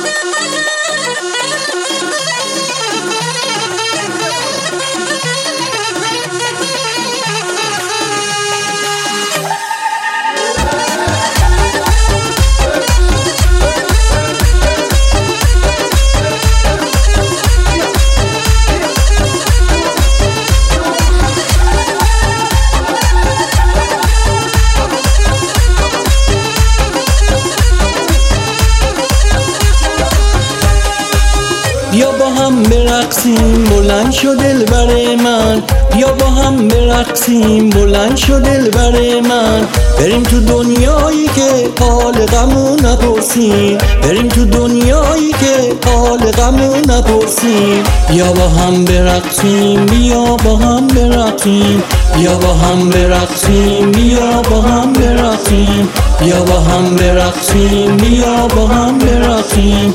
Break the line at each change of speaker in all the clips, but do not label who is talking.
بیا با هم برقصیم بلند شو دلبر من، بیا با هم برقصیم بلند شو دلبر من. بریم تو دنیایی که حال غمو نپرسیم، بریم تو دنیایی که حال غمو نپرسیم. بیا با هم برقصیم، بیا با هم برقصیم، بیا با هم برقصیم، بیا با هم برقصیم، بیا با هم برقصیم، بیا با هم برقصیم.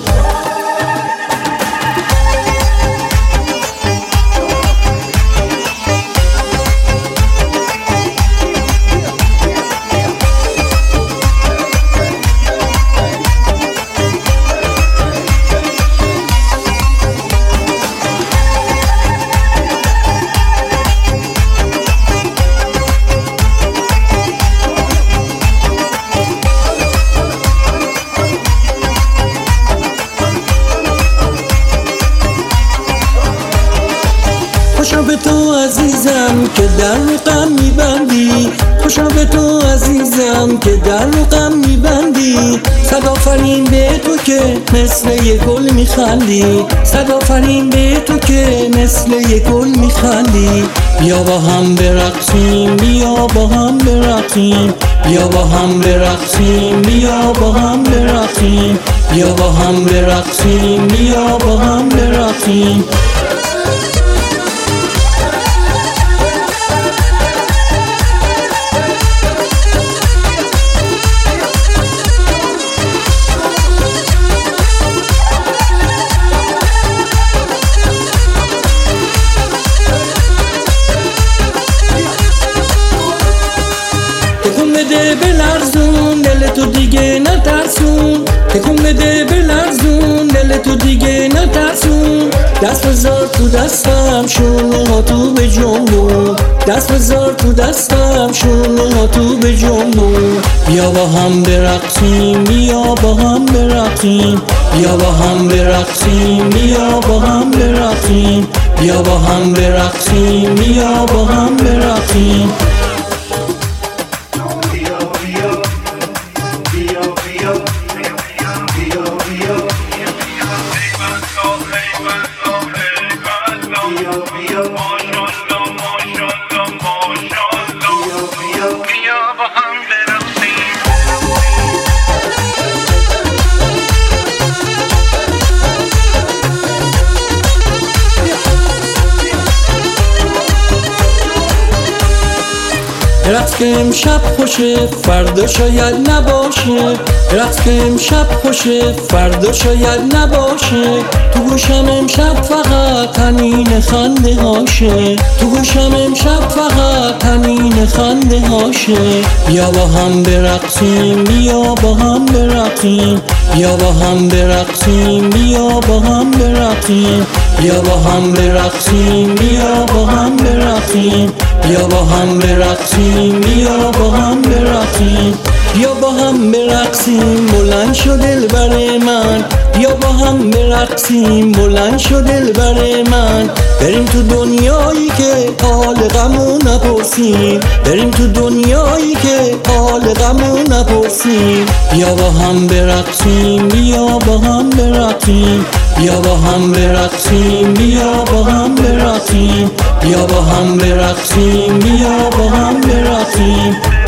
خوشا به تو عزیزم که در رو غم میبندی، خوشا به تو عزیزم که در رو غم میبندی. صد آفرین به تو که مثل یک گل میخندی، صد آفرین به تو که مثل یک گل میخندی. بیا با هم برقصیم، بیا با هم برقصیم، بیا با هم برقصیم، بیا با هم برقصیم، بیا با هم برقصیم، بیا با هم برقصیم. تکون بده بلرزون دل تو دیگه نترسون، تکون بده بلرزون دل تو دیگه نترسون. دست بذار تو دستم شونه ها تو به جنبون، دست بذار تو دستم شونه ها تو به جنبون. بیا با هم برقصیم، بیا با هم برقصیم، بیا با هم برقصیم، بیا با هم برقصیم، بیا با هم برقصیم، بیا با هم برقصیم. رقص که امشب خوشه فردا شاید نباشه، رقص که امشب خوشه فردا شاید نباشه. تو گوشم امشب فقط طنین خنده هاشه، تو گوشم امشب فقط طنین خنده هاشه. بیا با هم برقصیم، بیا با هم برقصیم، بیا با هم برقصیم، بیا با هم برقصیم، بیا با هم برقصیم، بیا با هم برقصیم، بیا با هم برقصیم، بیا با هم برقصیم. بیا با هم برقصیم بلند شو دلبر من، بیا با هم برقصیم بلند شو دلبر من. بریم تو دنیایی که حال غمو نپرسیم، بریم تو دنیایی که حال غمو نپرسیم. بیا با هم برقصیم، بیا با هم برقصیم، بیا با هم برقصیم، بیا با هم برقصیم، بیا با هم برقصیم، بیا با هم برقصیم.